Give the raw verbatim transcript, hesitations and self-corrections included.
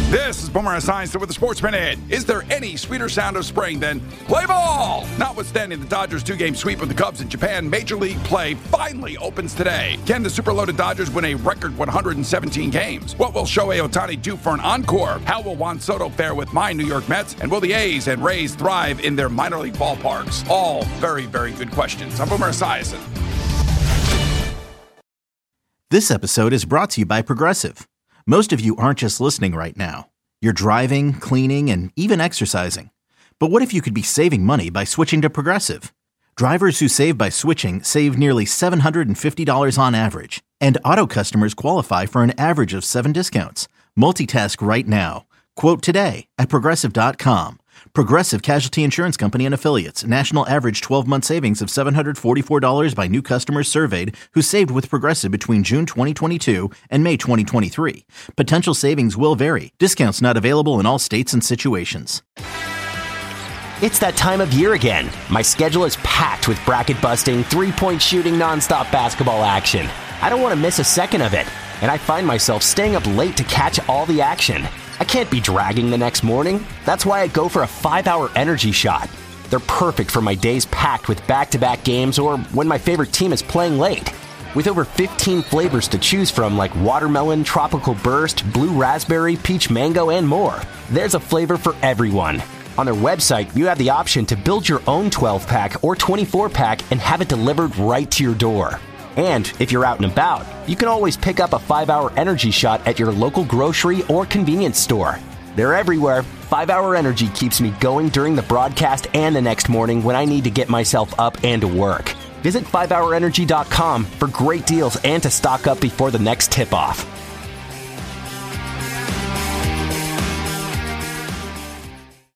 This is Boomer Esiason with the Sports Minute. Is there any sweeter sound of spring than play ball? Notwithstanding the Dodgers' two-game sweep of the Cubs in Japan, Major League play finally opens today. Can the super-loaded Dodgers win a record one hundred seventeen games? What will Shohei Ohtani do for an encore? How will Juan Soto fare with my New York Mets? And will the A's and Rays thrive in their minor league ballparks? All very, very good questions. I'm Boomer Esiason. This episode is brought to you by Progressive. Most of you aren't just listening right now. You're driving, cleaning, and even exercising. But what if you could be saving money by switching to Progressive? Drivers who save by switching save nearly seven hundred fifty dollars on average. And auto customers qualify for an average of seven discounts. Multitask right now. Quote today at Progressive dot com. Progressive Casualty Insurance Company and Affiliates. National average twelve-month savings of seven hundred forty-four dollars by new customers surveyed who saved with Progressive between June twenty twenty-two and May twenty twenty-three. Potential savings will vary. Discounts not available in all states and situations. It's that time of year again. My schedule is packed with bracket-busting, three-point shooting, nonstop basketball action. I don't want to miss a second of it, and I find myself staying up late to catch all the action. I can't be dragging the next morning. That's why I go for a five-hour energy shot. They're perfect for my days packed with back-to-back games or when my favorite team is playing late. With over fifteen flavors to choose from like watermelon, tropical burst, blue raspberry, peach mango, and more, there's a flavor for everyone. On their website, you have the option to build your own twelve-pack or twenty-four pack and have it delivered right to your door. And if you're out and about, you can always pick up a five-hour energy shot at your local grocery or convenience store. They're everywhere. five-hour Energy keeps me going during the broadcast and the next morning when I need to get myself up and to work. Visit five hour energy dot com for great deals and to stock up before the next tip-off.